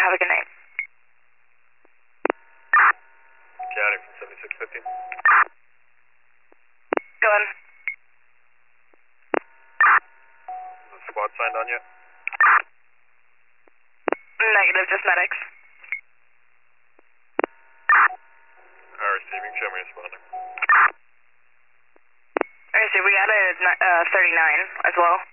Have a good night. County from 7650. Go on. Is the squad signed on yet? Negative, just medics. Receiving, show me responding. I see, we got a 39 as well.